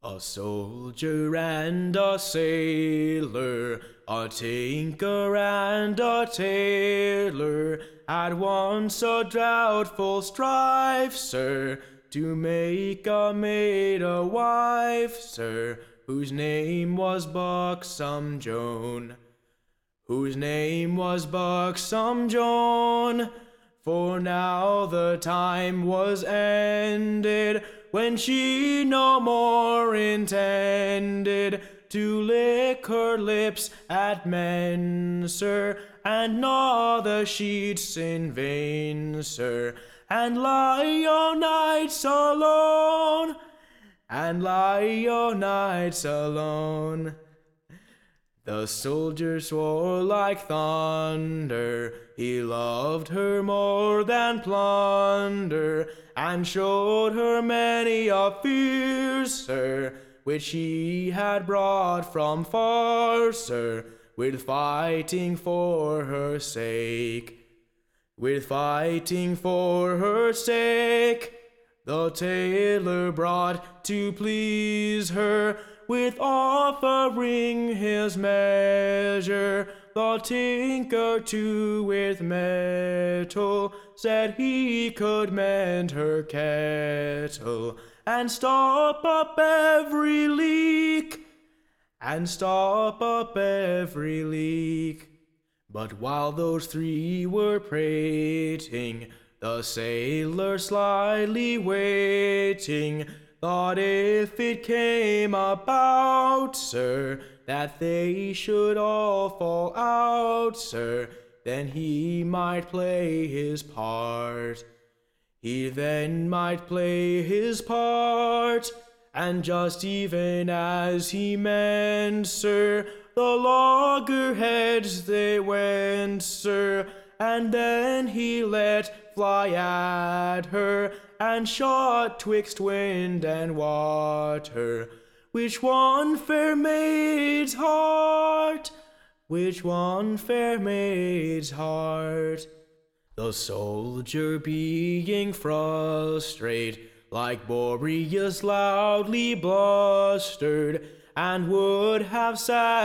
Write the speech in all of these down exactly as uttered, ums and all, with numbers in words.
A soldier and a sailor, a tinker and a tailor, had once a doubtful strife, sir, to make a maid a wife, sir, whose name was Buxom Joan, whose name was Buxom Joan. For now the time was ended, when she no more intended to lick her lips at men, sir, and gnaw the sheets in vain, sir, and lie o' nights alone, and lie o' nights alone. The soldier swore like thunder, he loved her more than plunder, and showed her many a fear, sir, which he had brought from far, sir, with fighting for her sake, with fighting for her sake. The tailor brought to please her, with offering his measure. The tinker too with metal said he could mend her kettle, and stop up every leak, and stop up every leak. But while those three were prating, the sailor slyly waiting, thought if it came about, sir, that they should all fall out, sir, then he might play his part. He then might play his part, and just even as he meant, sir, the loggerheads they went, sir, and then he let fly at her, and shot twixt wind and water. Which one, fair maid's heart? Which one, fair maid's heart? The soldier being frustrate, like Boreas loudly blustered, and would have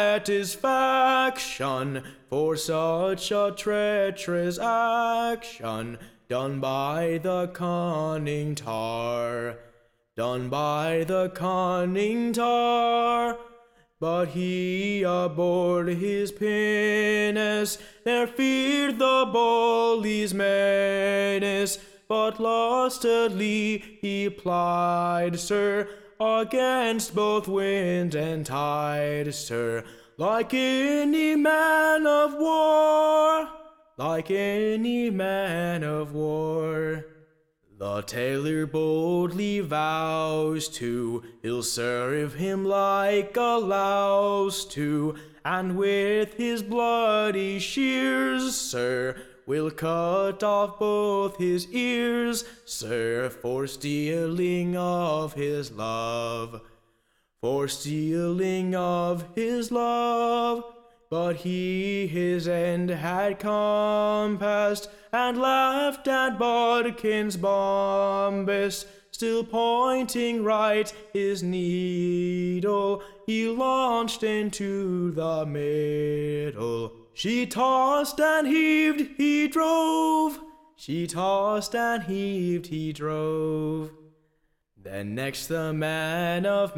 satisfaction for such a treacherous action, done by the cunning tar, done by the cunning tar. But he aboard his pinnace ne'er feared the bully's menace, but lustily he plied, sir, against both wind and tide, sir, like any man of war, like any man of war. The tailor boldly vows to, he'll serve him like a louse to, and with his bloody shears, sir, will cut off both his ears, sir, for stealing of his love, for stealing of his love. But he his end had compassed, and laughed at Bodkin's bombast, still pointing right his needle, he launched into the middle. She tossed and heaved, he drove, she tossed and heaved, he drove. Then next the man of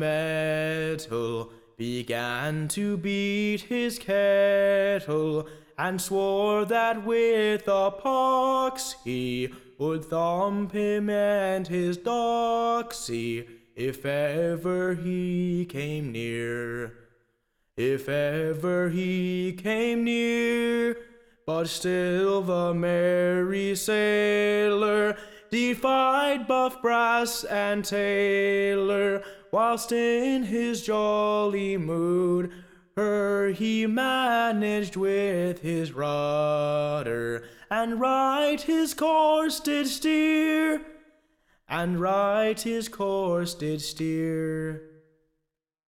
metal began to beat his kettle, and swore that with a pox he would thump him and his doxy, if ever he came near, if ever he came near. But still the merry sailor defied buff brass and tailor, whilst in his jolly mood her he managed with his rudder, and right his course did steer, and right his course did steer.